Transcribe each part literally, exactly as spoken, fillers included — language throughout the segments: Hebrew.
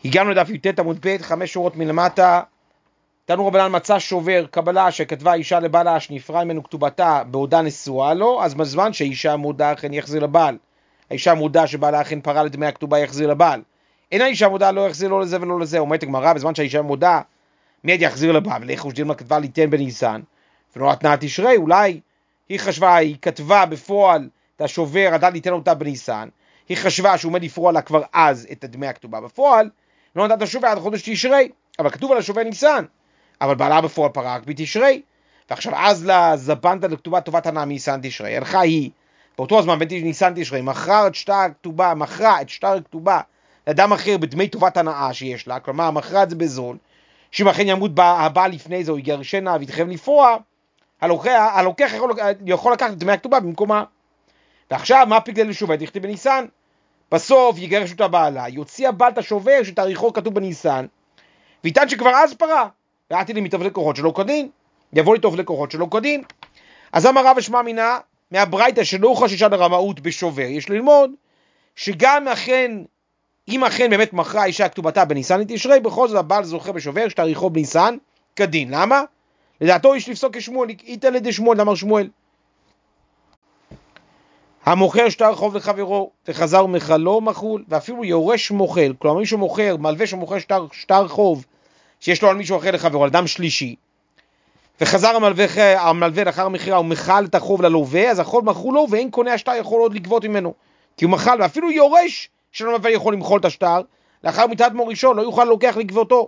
הגענו לדף י"ט עמוד ב', חמש שורות מלמטה. תנו רבנן מצא שובר קבלה שכתבה אישה לבעלה שנפרע ממנו כתובתה בעודה נשואה לו, אז בזמן שהאישה מודה אכן יחזיר לבעל. האישה מודה שבעלה אכן פרע לדמי הכתובה יחזיר לבעל. אין האישה מודה לא יחזיר לא לזה ולא לזה. אומרת הגמרא, בזמן שהאישה מודה מיד יחזיר לבעל. ולכו שדילמה כתבה ליתן בניסן ולא נתנה תשרי. אולי היא חשבה, היא כתבה בפועל את השובר, עדה ליתן אותה בניסן. היא חשבה שהוא עומד לפרוע לה כבר אז את דמי הכתובה. בפועל לא נתנה את השובר עד חודש תשרי, אבל כתוב על השובר ניסן. אבל בעלה בפועל פרע רק בתשרי, ועכשיו אז לזבנת לכתובת טובת הנאה מניסן תשרי. הלכה היא, באותו הזמן בין ניסן תשרי, מכרה את שטר הכתובה, מכרה את שטר הכתובה לאדם אחר בדמי טובת הנאה שיש לה, כלומר מכרה את זה בזול, שאם אכן ימות הבעל לפני זה, הוא יגרשנה ויתחייב לפרוע, הלוקח, הלוקח יכול, יכול לקחת את דמי הכתובה במקומה. ועכשיו מה פגלל לשובר? תכתב בניסן. בסוף יגרש אותה בעלה, יוציא הבעל את השובר שתאריכו כתוב בניסן, ויטען שכבר אז פרע. ואתי לי מתאבלי כוחות שלא כדין, יבוא לי תאבלי כוחות שלא כדין. אז אמר רב ושמע מינה, מהברייתא שלא חששה לרמאות בשובר, יש ללמוד שגם אכן, אם אכן באמת מכרה האישה כתובתה בניסן לתשרי, בכל זאת הבעל זוכה בשובר שתאריכו בניסן כדין. למה? לדעתו יש לפסוק כשמואל, איתא לידי שמואל, אמר שמואל. המוכר שטר חוב לחברו וחזר מחלו מחול, ואפילו יורש מוכל, כלומר מישהו מוכר, מלווה שמוכר שטר, שטר חוב שיש לו על מישהו אחר לחברו, על אדם שלישי, וחזר המלווה, המלווה לאחר המכירה, הוא מחל את החוב ללווה, אז החוב מחול לו, ואין קונה השטר יכול עוד לגבות ממנו, כי הוא מחל, ואפילו יורש של המלווה יכול למחול את השטר, לאחר מיתת מורישו לא יוכל לוקח לגבותו.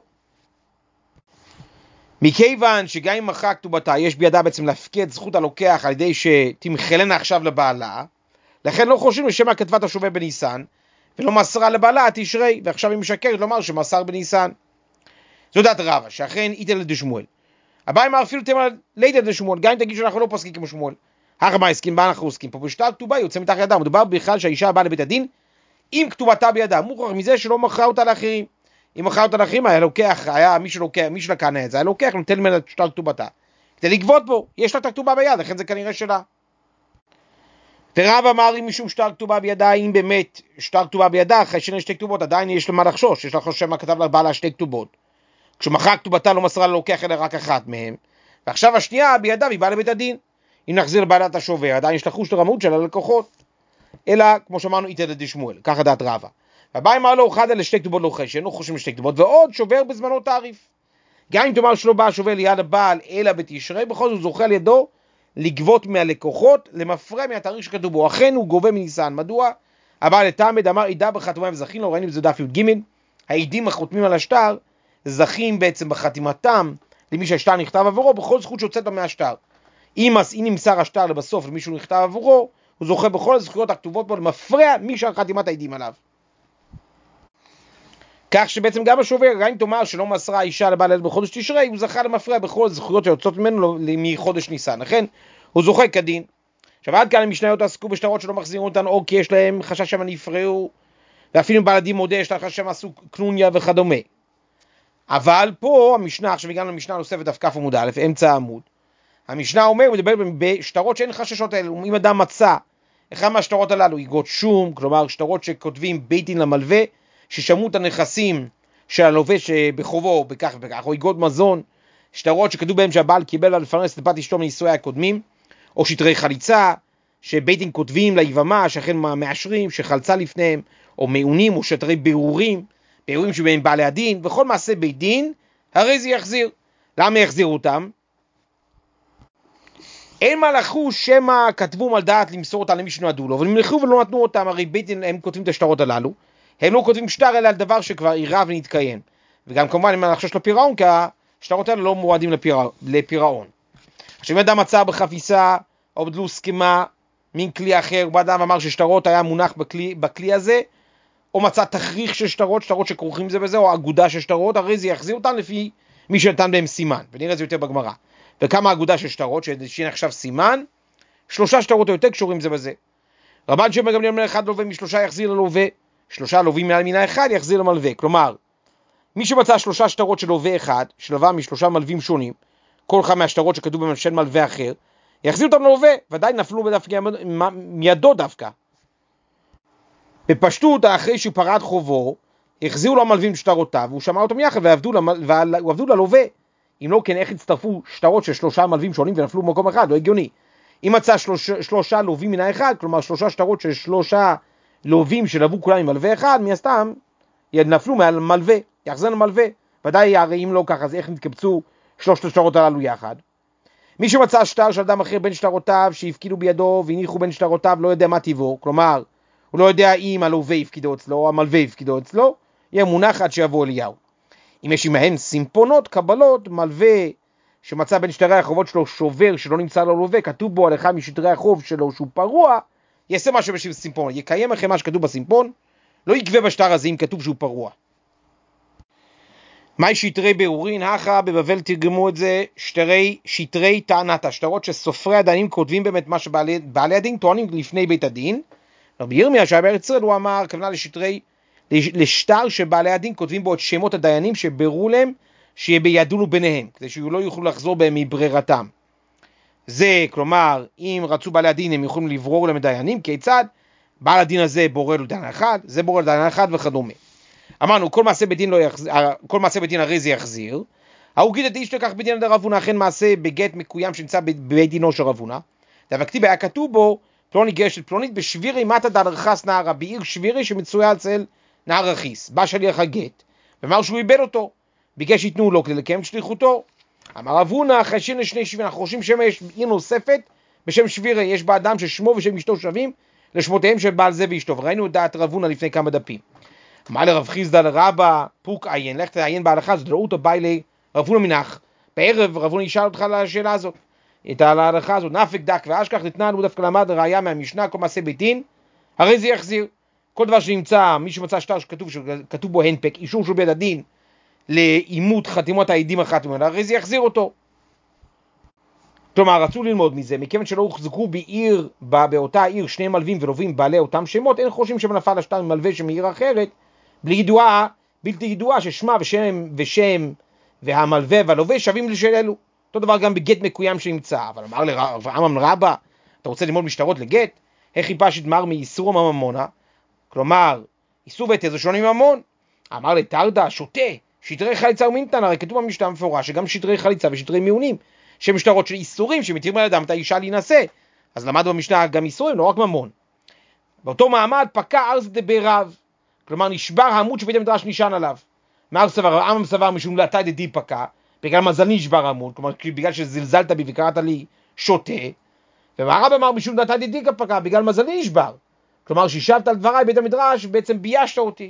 מכיוון שגם אם מכרה כתובתה, יש בידה בעצם להפקיד זכות הלוקח על ידי שתמחלנה עכשיו לבעלה, לכן לא חושבים לשם כתבת השובר בניסן, ולא מסרה לבעלה תשרי, ועכשיו היא משקרת לומר שמסר בניסן. זו דעת רבא, שאכן איתא לידי שמואל. הבא אמר אפילו תאמר ליתא לידי שמואל, גם אם תגיד שאנחנו לא פוסקים כמו שמואל. הרמה הסכים, מה אנחנו עוסקים פה? בשטר כתובה יוצא מתחת ידה, מדובר בכלל שהאישה באה לבית הדין, עם כתובתה בידה, מוכרח מזה שלא מכרה אותה לאחרים. אם מכרה אותה לאחרים, היה לוקח, היה מי שלוקח, מי שלקנה את זה, היה לוקח, נותן ממנה את שטר כתובתה. כדי לגבות בו, יש לה את הכתובה ביד, לכן זה כנראה שלה. ורב אמר אם משום שטר כתובה בידה, אם באמת שטר כתובה בידה, אחרי שאין שתי כתובות, עדיין יש למה לחשוש, יש לחשוש שמה כתב לבעלה שתי כתובות. כשמכרה כתובתה לא מסרה ללוקח אלא רק אחת מהם, ועכשיו השנייה בידיו היא באה לבית הדין. אם נחזיר לבעלת השובר, עדיין יש לחוש לרמאות של הלקוחות. אלא, כמו שאמרנו, איתא לידי שמואל, ככה דעת רבא. והבא אמר לו, אחד אלה שתי כתובות לא חש, שאינו חושבים לשתי כתובות, ועוד שובר בזמנו תעריף. גם אם תאמר שלא בא שובר ליד הבעל, אלא בתשרי, בכל זאת זוכה על ידו לגבות מהלקוחות, למפרע מהתאריך שכתוב בו. אכן הוא גובה מניסן. מדוע? הבעל לתעמד אמר, עידה בחתימה וזכין לו, ראינו בזה דף י"ג, העדים החותמים על השטר, זכים בעצם בחתימתם למי שהשטר נכתב עבורו, בכל זכות שיוצאת לו מהשטר. אם נמסר השטר לבסוף למישהו נכתב עבורו, הוא זוכה בכל הזכויות הכתובות בו למפרע מי שחתימת העדים עליו. כך שבעצם גם השובר, גם אם תאמר שלא מסרה האישה לבעל בחודש תשרי, הוא זכה למפרע בכל הזכויות שיוצאות ממנו מחודש ניסן. לכן הוא זוכה כדין. עכשיו עד כאן המשניות עסקו בשטרות שלא מחזירים אותן, או כי יש להם חשש שהם נפרעו, ואפילו בעל הדין מודה יש להם חשש שהם עשו קנוניה וכדומה. אבל פה המשנה, עכשיו הגענו למשנה נוספת דף כ' עמוד א', אמצע העמוד. המשנה אומר, מדבר בשטרות שאין חששות האלו. אם אדם מצא אחד מהשטרות הללו, יגות שום, כלומר שטרות שכותבים בית דין למלווה, ששמעו את הנכסים של הלווה שבחובו, בכך וכך, או יגות מזון, שטרות שכתוב בהם שהבעל קיבל על לפרנס את בת אשתו מנישואיה הקודמים, או שטרי חליצה, שבית דין כותבים ליבמה, שאכן מאשרים, שחלצה לפניהם, או מעונים, או שטרי בירורים, בירורים שבהם בעלי הדין, וכל מעשה בית דין, הרי זה יחזיר. למה יחזיר אותם? אין מה לחוש שמה כתבו על דעת למסור אותם למי שנועדו לו, אבל הם לכו ולא נתנו אותם, הרי בית דין הם כותבים את השטרות הללו, הם לא כותבים שטר אלא על דבר שכבר אירע ונתקיים. וגם כמובן אם לחשוש לפירעון, כי השטרות האלה לא מועדים לפירע, לפירעון. עכשיו אם אדם מצא בחפיסה או בדלו סכמה מין כלי אחר, באדם אמר ששטרות היה מונח בכלי, בכלי הזה, או מצא תכריך של שטרות, שטרות שכרוכים זה בזה, או אגודה של שטרות, הרי זה יחזיר אותם לפי מי שנתן בהם סימן, ונראה זה יותר בגמרא. וכמה אגודה של שטרות, שיהיה עכשיו סימן, שלושה שטרות יותר קשורים זה בזה. רבן שמעון גמליאל אומר אחד לווה משלושה יחזיר ללווה, שלושה לווים מעל מינה אחד יחזיר למלווה. כלומר, מי שמצא שלושה שטרות של לווה אחד, שלווה משלושה מלווים שונים, כל אחד מהשטרות שכתוב במשל מלווה אחר, יחזיר אותם ללווה, ודאי נפלו בדווקא מידו דווקא. בפשטות, אחרי שהוא פרע את חובו, החזירו לו המלווים שטרותיו, והוא שמע אותם יחד, ועבדו, למל... ועבדו ללווה. אם לא כן, איך הצטרפו שטרות של שלושה מלווים שונים ונפלו במקום אחד? לא הגיוני. אם מצא שלוש... שלושה לווים מן האחד, כלומר שלושה שטרות של שלושה לווים שלבו כולם עם מלווה אחד, מהסתם נפלו מעל מלווה, יחזן למלווה. ודאי, הרי אם לא ככה, אז איך נתקבצו שלושת השטרות הללו יחד? מי שמצא שטר של אדם אחר בין שטרותיו, שהפקידו בידו והניחו בין שטרותיו, לא יודע מה טיבו, כלומר, הוא לא יודע אם הלווה הפקידו אצלו, או המלווה הפקידו אצלו, יהיה מונח עד שיבוא אליהו. אם יש עמהם סימפונות, קבלות, מלווה שמצא בין שטרי החובות שלו שובר שלא נמצא לו לווה, כתוב בו על אחד משטרי החוב שלו שהוא פרוע, יעשה מה שבשיב סימפון, יקיים לכם מה שכתוב בסימפון, לא יקווה בשטר הזה אם כתוב שהוא פרוע. מהי שטרי ביאורין? הכה בבבל תרגמו את זה שטרי, שטרי טענת, השטרות שסופרי הדיינים כותבים באמת מה שבעלי בעלי הדין טוענים לפני בית הדין. רבי ירמיה שהיה בארץ ישראל הוא אמר, כוונה לשטרי, לשטר שבעלי הדין כותבים בו את שמות הדיינים שבירו להם שידונו ביניהם, כדי שלא יוכלו לחזור בהם מברירתם. זה, כלומר, אם רצו בעלי הדין הם יכולים לברור להם דיינים, כיצד? בעל הדין הזה בורר לו דיין אחד, זה בורר לדיין אחד וכדומה. אמרנו, כל מעשה בדין לא יחזיר, כל מעשה בדין הרי זה יחזיר. ההוא גיד את איש לקח בדין רב הונא, אכן מעשה בגט מקוים שנמצא בבית דינו של רב הונא. דבקתי היה כתוב בו, פלוני גרש את פלונית בשבירי מטה דל רכס נהרה, בעיר שבירי שמצויה אצל נהר רכיס. בא שליח הגט, ואמר שהוא איבד אותו, ביקש שיתנו לו כדי לקיים שליחותו. אמר רב הונא, חשים לשני שבירים, אנחנו חושבים שיש עיר נוספת בשם שבירי, יש בה אדם ששמו ושם אשתו שווים לשמותיהם של בעל זה ואשתו, וראינו את דעת רב הונא לפני כמה דפים. אמר לרב חיסדא לרבא, פוק עיין, לך תעיין בהלכה, זאת ראו באי לרב הונא מנח. בערב רב הונא ישאל אותך על השאלה הזאת, את ההלכה הזאת, נפק דק ואשכח נתנה לו דווקא למד ראיה מהמשנה, כל מעשה בית דין, הרי זה יחזיר. כל דבר שנמצא, מי שמצא שטר שכתוב, שכתוב בו הנפק, אישור של בית הדין, לאימות חתימות העדים החתומים, הרי זה יחזיר אותו. כלומר, רצו ללמוד מזה, מכיוון שלא הוחזקו בעיר, באותה עיר שני מלווים ולווים בעלי אותם שמות, אין חושבים שנפל השטר מלווה שמעיר אחרת, בלי ידועה, בלתי ידועה, ששמה ושם ושם והמלווה והלווה שווים לשל אלו. אותו דבר גם בגט מקוים שנמצא. אבל אמר לאברהם רבא, אתה רוצה ללמוד משטרות לגט? איך חיפש ידמר מאיסור הממונה? כלומר, איסור בית זה שונה מממון. אמר לתרדה, שוטה, שטרי חליצה ומינתן, הרי כתוב במשנה מפורש שגם שטרי חליצה ושטרי מיונים, שהם שטרות של איסורים שמתירים על אדם את האישה להינשא. אז למד במשנה גם איסורים, לא רק ממון. באותו מעמד פקע ארז דברב, כלומר נשבר העמוד שבית המדרש נשען עליו. מאר סבר, העם סבר משום לתאי דדי פקע, בגלל מזל נשבר העמוד, כלומר בגלל שזלזלת בי וקראת לי שוטה, והרב אמר משום לתאי דדי פקע, בגלל מזלי נשבר. כלומר שישבת על דבריי בית המדרש, בעצם ביישת אותי.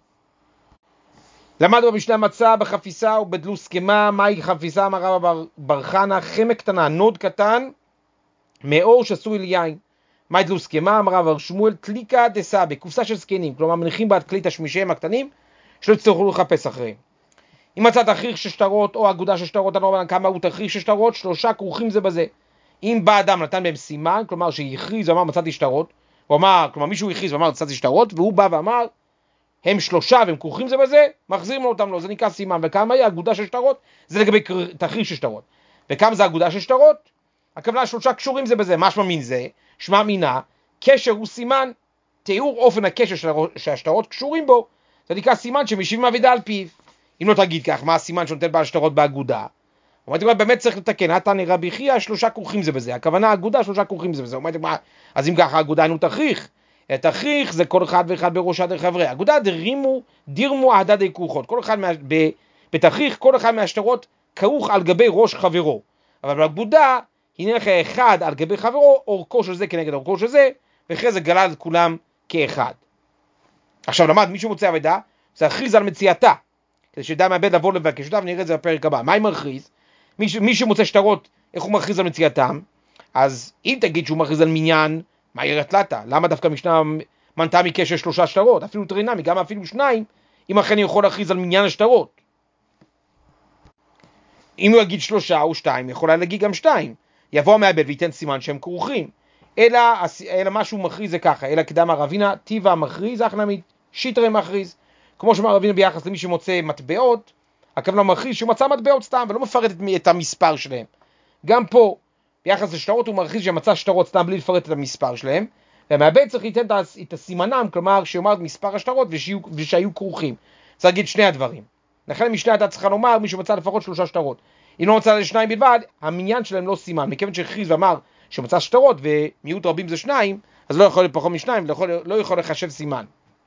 למד במשנה מצא בחפיסה ובדלוס קמה, מהי חפיסה? אמר רבא בר, בר חנה, חמק קטנה, נוד קטן, מאור שעשוי ליין. מהי דלוס קמה? אמר רבא שמואל, תליקה דסה, בקופסה של זקנים, כלומר מניחים בעד כלי תשמישיהם הקטנים, שלא יצטרכו לחפש אחריהם. אם מצא תכריך של שטרות או אגודה של שטרות, כמה הוא תכריך של שטרות? שלושה כרוכים זה בזה. אם בא אדם נתן בהם סימן, כלומר שיכריז ואמר מצאתי שטרות, הוא אמר, כלומר מישהו הכריז ואמר מצאתי שטרות, והוא בא ואמר הם שלושה והם כרוכים זה בזה, מחזירים לו אותם לו, זה נקרא סימן. וכמה היא אגודה של שטרות? זה לגבי תכריך של שטרות. וכמה זה אגודה של שטרות? הכוונה שלושה קשורים זה בזה. מה שמה מין זה? שמה מינה, קשר הוא סימן, תיאור אופן הקשר שהשטרות קשורים בו, זה נקרא סימן שמשיבים אבידה על פיו. אם לא תגיד כך, מה הסימן שנותן בעל שטרות באגודה? אומרת, באמת צריך לתקן, נתן רבי חייא, שלושה כרוכים זה בזה. הכוונה אגודה, שלושה כרוכים זה בזה. אומרת, אז אם ככה אגודה אינו תכריך. תכריך זה כל אחד ואחד בראש עד חברי. אגודה דרימו, דירמו עדה די כרוכות. כל אחד מה, ב, בתכריך, כל אחד מהשטרות כרוך על גבי ראש חברו. אבל באגודה, הנה לך אחד על גבי חברו, אורכו של זה כנגד אורכו של זה, ואחרי זה גלל את כולם כאחד. עכשיו למד, מי שמוצא אבדה, זה הכריז על מציאתה, כדי שידע מהבד לבוא לבקש אותה, ונראה את זה בפרק הבא. מה היא מכריז? מי, מי שמוצא שטרות, איך הוא מכריז על מציאתם? אז אם תגיד שהוא מכריז על מניין, מה ירת לתה? למה דווקא משנה מנתה מקשר שלושה שטרות? אפילו טרינמי, גם אפילו שניים, אם אכן יכול להכריז על מניין השטרות. אם הוא יגיד שלושה או שתיים, יכול להגיד גם שתיים. יבוא המעבד וייתן סימן שהם כרוכים. אלא, אלא מה שהוא מכריז זה ככה, אלא קדם הרבינה, טיבה מכריז, אך נמית, שיטרי מכריז. כמו שאומר הרבינה ביחס למי שמוצא מטבעות, הכוונה מכריז שהוא מצא מטבעות סתם, ולא מפרט את המספר שלהם. גם פה, ביחס לשטרות הוא מכריז שמצא שטרות סתם בלי לפרט את המספר שלהם, והמעבד צריך לתת את הסימנם, כלומר שיאמר את מספר השטרות ושיהיו, ושהיו כרוכים. צריך להגיד שני הדברים. לכן המשנה הייתה צריכה לומר מי שמצא לפחות שלושה שטרות. אם לא מצא לשניים בלבד, המניין שלהם לא סימן. מכיוון שהכריז ואמר שמצא שטרות ומיעוט רבים זה שניים, אז לא יכול להיות פחות משניים, לא יכול, לא יכול לחשב סימן.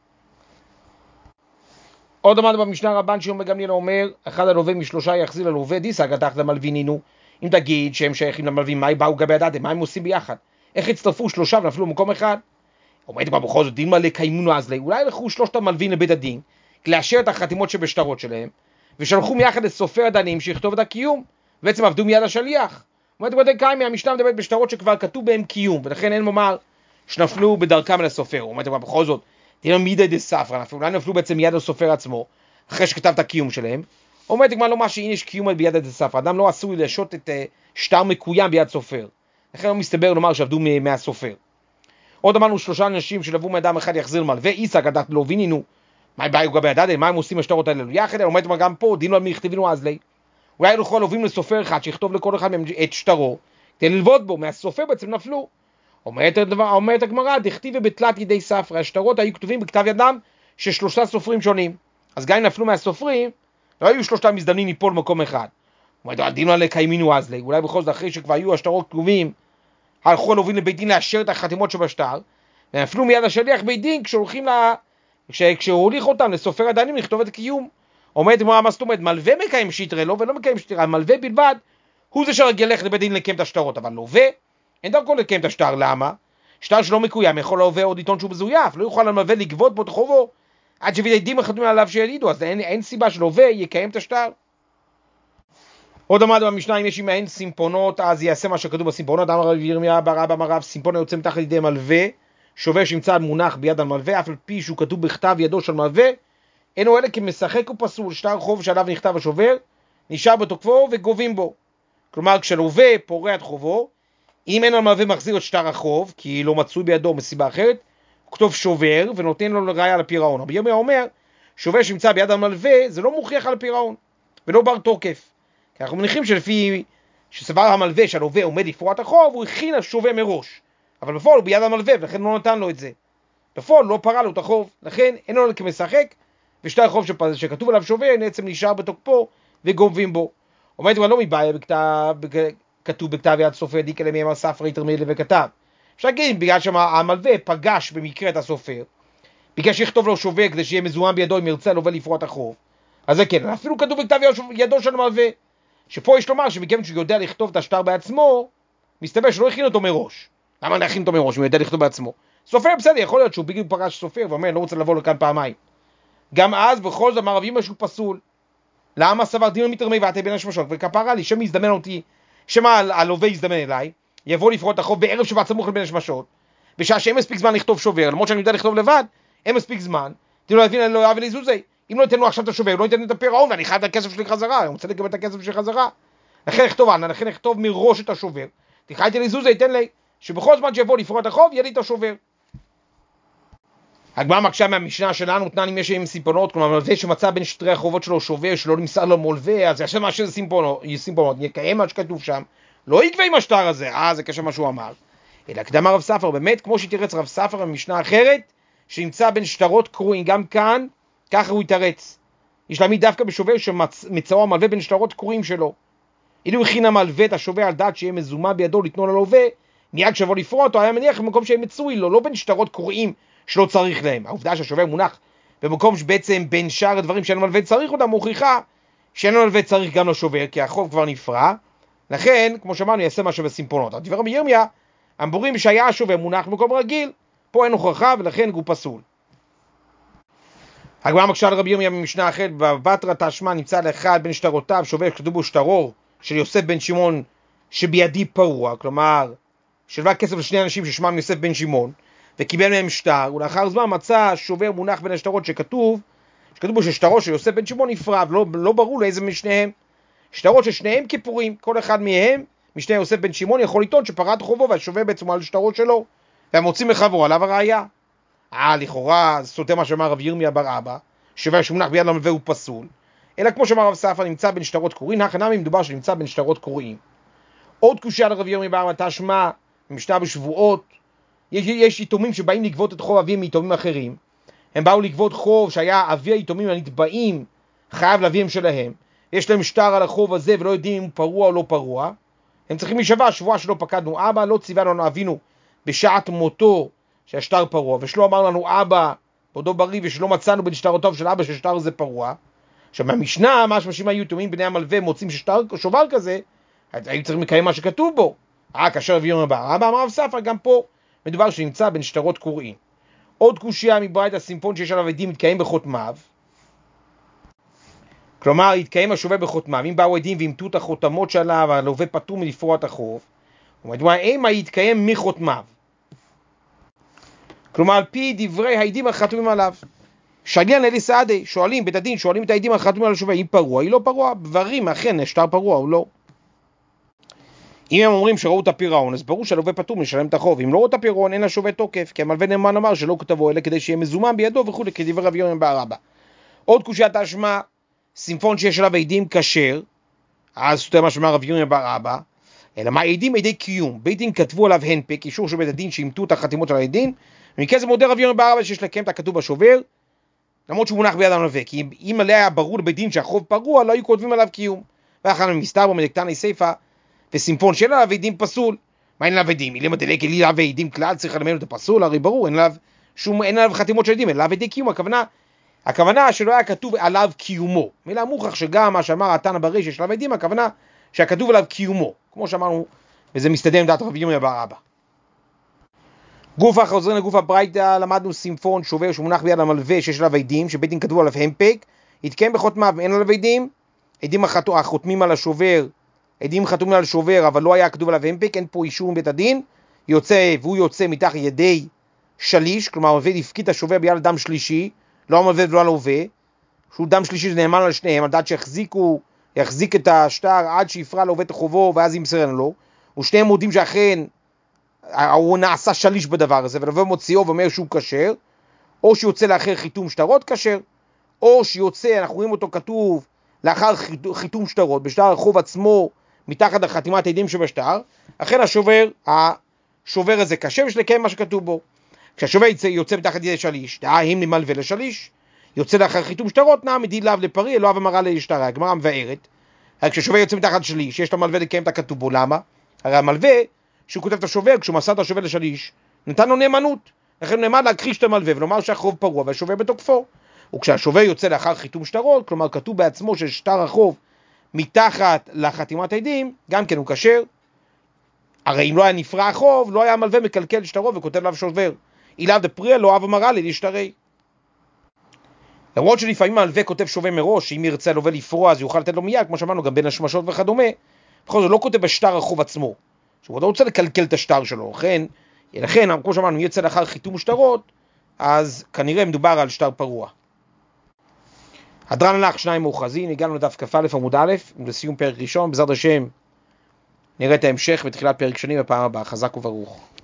עוד עמד במשנה רבן שמעון בן גמליאל אומר, אחד הלווה משלושה יחזיר ללווה, דיסא גתך למלווינינו. אם תגיד שהם שייכים למלווים, מה באו גבי הדתם? מה הם עושים ביחד? איך הצטרפו שלושה ונפלו במקום אחד? עומד כבר בכל זאת, דילמה לקיימונו אז לי, אולי הלכו שלושת המלווים לבית הדין, לאשר את החתימות שבשטרות שלהם, ושלחו מיחד לסופר הדנים שיכתוב את הקיום, ובעצם עבדו מיד השליח. עומד כבר דקאי, המשנה מדברת בשטרות שכבר כתוב בהם קיום, ולכן אין לומר שנפלו בדרכם לסופר. עומד כבר בכל זאת, תראה מידי דספרא, אולי נפלו בעצם מיד הסופר עצמו, אחרי שכתב את הקיום שלהם. עומד כבר לומר שהנה יש קיום ביד דספרא, אדם לא עשוי לשעות את שטר מקוים ביד סופר. לכן לא מסתבר לומר שעבדו מהסופר. עוד אמרנו שלושה אנשים שלבו מאדם אחד יחזיר מלווה, איסא גתך לא וינינו, מה באו גבי הדתם? מה הם עושים השטרות האלה? יחד, עומד כבר גם פה, דינו על מי יכתבינו אז לי. אולי הלכו הלווים לסופר אחד שיכתוב לכל אחד מהם את שטרו, כדי ללוות בו, מהסופר בעצם נפלו. אומרת הדבר, אומרת הגמרא, דכתיבי בתלת ידי ספרא, השטרות היו כתובים בכתב ידם של שלושה סופרים שונים. אז גם אם נפלו מהסופרים, לא היו שלושתם מזדמנים ליפול במקום אחד. אומרת, דינו על קיימינו אז לי. אולי בכל זאת אחרי שכבר היו השטרות כתובים, הלכו הלווים לבית דין לאשר את החתימות שבשטר, ונפלו מיד השליח בית דין כשהולכים לה... כשהוליך אותם לסופר הדנים לכתוב את הקיום. אומרת מה זאת אומרת, מלווה מקיים שטרי לו ולא מקיים שטרי, מלווה בלבד הוא זה שרק ילך לבית דין לקיים את השטרות, אבל לווה אין דרכו לקיים את השטר. למה? שטר שלא מקוים יכול לווה עוד עיתון שהוא מזויף, לא יוכל המלווה לגבות בו את חובו עד שבית דין מחתימים עליו שילידו, אז אין, אין סיבה שלווה יקיים את השטר. עוד עמד במשנה, אם יש עם אין סימפונות אז יעשה מה שכתוב בסימפונות. אמר רבי ירמיה בר אבא אמר רב, סימפון יוצא מתחת ידי מלווה, שובר שנמצא מונח ביד המלווה, אף על פי שהוא כתוב בכתב ידו של מלווה, אינו אלא כמשחק ופסול. שטר חוב שעליו נכתב השובר נשאר בתוקפו וגובים בו. כלומר כשלווה פורע את חובו, אם אין המלווה מחזיר את שטר החוב כי לא מצוי בידו מסיבה אחרת, הוא כתוב שובר ונותן לו לראיה על הפירעון. רבי ירמיה אומר שובר שנמצא ביד המלווה זה לא מוכיח על הפירעון ולא בר תוקף, כי אנחנו מניחים שלפי שסבר המלווה שהלווה עומד לפרוע את החוב הוא הכין השובר מראש, אבל בפועל הוא ביד המלווה ולכן לא נתן לו את זה. בפועל לא פרע לו את החוב, לכן אין לו כמשחק, ושטר החוב שכתוב עליו שובר בעצם נשאר בתוקפו וגובים בו. אומרת כבר לא מבעיה בכתב, כתוב בכתב יד סופר דיקא למאמר ספרא יתרמי וכתב. אפשר להגיד בגלל שהמלווה פגש במקרה את הסופר, בגלל שיכתוב לו שובר כדי שיהיה מזוהם בידו אם ירצה לווה לפרוע את החוב, אז זה כן, אפילו כתוב בכתב ידו של המלווה, שפה יש לומר שבגלל שהוא יודע לכתוב את השטר בעצמו, מסתבר שלא הכין אותו מראש. למה להכין אותו מראש? הוא יודע לכתוב בעצמו. סופר בסדר, יכול להיות שהוא בגיל פגש סופר ואומר, לא רוצה לבוא לכאן פעמיים. גם אז בכל זאת מערבים משהו פסול. למה סבר דינו מתרמי ועתה בין השמשות? וכפרה לי, שמא יזדמן אותי, שמא הלווה יזדמן אליי, יבוא לפרוע את החוב בערב שבת סמוך לבין השמשות, בשעה שאין מספיק זמן לכתוב שובר, למרות שאני יודע לכתוב לבד, אין מספיק זמן, תראו להבין, לא יאהב אליזוזי. אם לא ייתן לו עכשיו את השובר, לא ייתן את הפירעון, ואני חייב את הכסף שלי חזרה, אני רוצה לקבל את הכסף שלי חזרה. לכן נכתוב ענה, לכן נכתוב מראש את השובר. תחי את אליזוזי, ייתן לי, שבכל זמן שיבוא לפרוע את החוב, יהיה לי את השובר. הגמרא מקשה מהמשנה שלנו, תנן אם יש עם סימפונות, כלומר, מלווה שמצא בין שטרי החובות שלו שובר, שלא נמסר לו מולווה, אז יעשה מה שזה סימפונות, סימפונות, יקיים מה שכתוב שם, לא יקווה עם השטר הזה, אה, זה קשה מה שהוא אמר. אלא קדם הרב ספר, באמת, כמו שתרץ רב ספר במשנה אחרת, שנמצא בין שטרות קרועים, גם כאן, ככה הוא יתרץ. יש להעמיד דווקא בשובר שמצאו המלווה בין שטרות קרועים שלו. אילו הכין המלווה את השובר על דעת שיהיה מזומן בידו לתנו ללווה, מיד שבוא לפרוע אותו, היה מניח במקום שיהיה מצוי לו, לא בין שטרות קרועים שלא צריך להם. העובדה שהשובר מונח במקום שבעצם בין שאר הדברים שאין המלווה צריך אותם, מוכיחה שאין המלווה צריך גם לשובר, כי החוב כבר נפרע. לכן, כמו שאמרנו, יעשה משהו בסימפונות. הדבר רבי ירמיה, אמבורים שהיה השובר מונח במקום רגיל, פה אין הוכחה ולכן הוא פסול. הגמרא מקשה על רבי ירמיה במשנה אחרת, בבתרא תשמע נמצא לאחד בין שטרותיו שובר שכתוב בו שטרו של יוסף בן שמעון שבידי פרוע, כלומר שלווה כסף לשני אנשים ששמם יוסף בן שמעון וקיבל מהם שטר, ולאחר זמן מצא שובר מונח בין השטרות שכתוב שכתוב בו ששטרו של יוסף בן שמעון נפרע, ולא לא ברור לאיזה משניהם. שטרות ששניהם כיפורים, כל אחד מהם משני יוסף בן שמעון יכול לטעון שפרע את חובו והשובר בעצם על שטרות שלו, והם מוצאים מחברו עליו הראיה. אה, לכאורה, סותר מה שאמר רב ירמיה בר אבא, שובר שמונח ביד למלווה הוא פסול, אלא כמו שאמר רב ספר, נמצא בין שטרות קוראים, הכנמי מדובר שנמצא בין שטרות קוראים. עוד קושיה לרב ירמיה בר אבא תשמע, במשנה בשבועות, יש, יש יתומים שבאים לגבות את חוב אביהם מיתומים אחרים, הם באו לגבות חוב שהיה אבי היתומים הנתבעים חייב לאביהם שלהם, יש להם שטר על החוב הזה ולא יודעים אם הוא פרוע או לא פרוע, הם צריכים להישבע שבועה שלא פקדנו אבא, לא ציווה לנו אבינו בשעת מותו שהשטר פרוע, ושלא אמר לנו אבא בעודו בריא ושלא מצאנו בין שטרותיו של אבא שהשטר זה פרוע. עכשיו מהמשנה, מה שמשים היו יתומים בני המלווה מוצאים שטר שובר כזה, היו צריכים לקיים מה שכתוב בו. אה, כאשר אביון הבא, אבא אמר רב ספרא, גם פה מדובר שנמצא בין שטרות קוראים. עוד קושיה מברייתא סימפון שיש עליו עדים מתקיים בחותמיו, כלומר יתקיים השווה בחותמיו, אם באו עדים ואימתו את החותמות שלה והלווה פטור מלפרוע את החוב, ומדוע אימה יתקיים מחותמיו, כלומר על פי דברי העדים החתומים עליו. שליין אלי סעדי, שואלים בית הדין, שואלים את העדים החתומים על השווה, אם פרוע, היא לא פרוע, דברים אכן השטר פרוע או לא. אם הם אומרים שראו את הפירעון, אז ברור שהלווה פטור משלם את החוב. אם לא ראו את הפירעון, אין לשווה תוקף, כי המלווה נאמן אמר שלא כתבו אלא כדי שיהיה מזומן בידו וכו', כדברי רבי יונה בר אבא. עוד קושיית האשמה, סימפון שיש עליו עדים כשר, אז סותר מה שאמר רבי יונה בר אבא, אלא מה עדים? עדי קיום. בית דין כתבו עליו הנפק, אישור של בית הדין שאימתו את החתימות של העדים, ומכן זה מודה רבי יונה בר אבא שיש לקיים את הכתוב בשובר, למרות שהוא מונח ביד המלווה, כי אם עליה היה ברור לבית דין שהחוב פרוע, לא היו כותבים עליו קיום. ואחר מסתר בו מדקתני סיפא, וסימפון שאין עליו עדים פסול. מה אין עליו עדים? אילמה דלק אלי עליו עדים כלל, צריך ללמד את הפסול, הרי ברור, אין עליו שום, אין עליו חתימות של עדים, אין עליו עדי קיום. הכוונה, הכוונה שלא היה כתוב עליו קיומו. מילה מוכח שגם מה שאמר התנא בריש יש עליו עדים, הכוונה שהכתוב עליו קיומו, כמו שאמרנו, וזה מסתדר עם דעת רבי יונה בר אבא. גוף החוזרים לגוף הברייתא, למדנו סימפון שובר שמונח ביד המלווה שיש עליו עדים, שבית דין כתבו עליו הנפק, יתקיים בחותמיו, אין עליו עדים, עדים החותמים על השובר, עדים חתומים על שובר, אבל לא היה כתוב עליו הנפק, אין פה אישור מבית הדין, יוצא, והוא יוצא מתחת ידי שליש, כלומר המלווה הפקיד את השובר ביד אדם שלישי, לא המלווה ולא הלווה, שהוא דם שלישי זה נאמן על שניהם, על דעת שיחזיקו, יחזיק את השטר עד שיפרע לעובד את חובו ואז ימסר לו, ושניהם מודים שאכן הוא נעשה שליש בדבר הזה, ולבוא מוציאו ואומר שהוא כשר, או שיוצא לאחר חיתום שטרות כשר, או שיוצא, אנחנו רואים אותו כתוב, לאחר חיתום שטרות, בשטר החוב עצמו, מתחת לחתימת עדים שבשטר, אכן השובר, השובר הזה כשר, יש לקיים מה שכתוב בו. כשהשובר יוצא, יוצא מתחת ידי שליש, דהים למלווה לשליש, יוצא לאחר חיתום שטרות, נע מדיד לאו לפרי, לא אב אמרה לשטרה, הגמרא מבארת, כשהשובר יוצא מתחת שליש, יש למלווה לקיים את הכתוב בו, למה? הרי המלווה, שהוא כותב את השובר, כשהוא מסר את השובר לשליש, נתן לו נאמנות, לכן הוא נאמן להכחיש את המלווה, ולומר שהחוב פרוע והשובר בתוקפו. וכשהשובר יוצא לאחר חיתום שטרות, כלומר כתוב בעצמו של שטר החוב מתחת לחתימת עדים, גם כן הוא כשר. הרי אם לא היה נפרע החוב, לא היה המלווה מקלקל שטרו וכותב עליו שובר. אילאו דפריה לא אב אמרה לי להשתרי. למרות שלפעמים המלווה כותב שובר מראש, שאם ירצה הלווה לפרוע אז יוכל לתת לו מיד, כמו שאמרנו גם בין השמשות וכדומה, בכל זאת לא כותב בשטר החוב עצמו. שהוא לא רוצה לקלקל את השטר שלו, לכן, לכן, כמו שאמרנו, אם יוצא לאחר חיתום שטרות, אז כנראה מדובר על שטר פרוע. הדרן הלך שניים מאוחזין, הגענו לדף כ"א עמוד א', לסיום פרק ראשון, בעזרת השם נראה את ההמשך בתחילת פרק שני בפעם הבאה, חזק וברוך.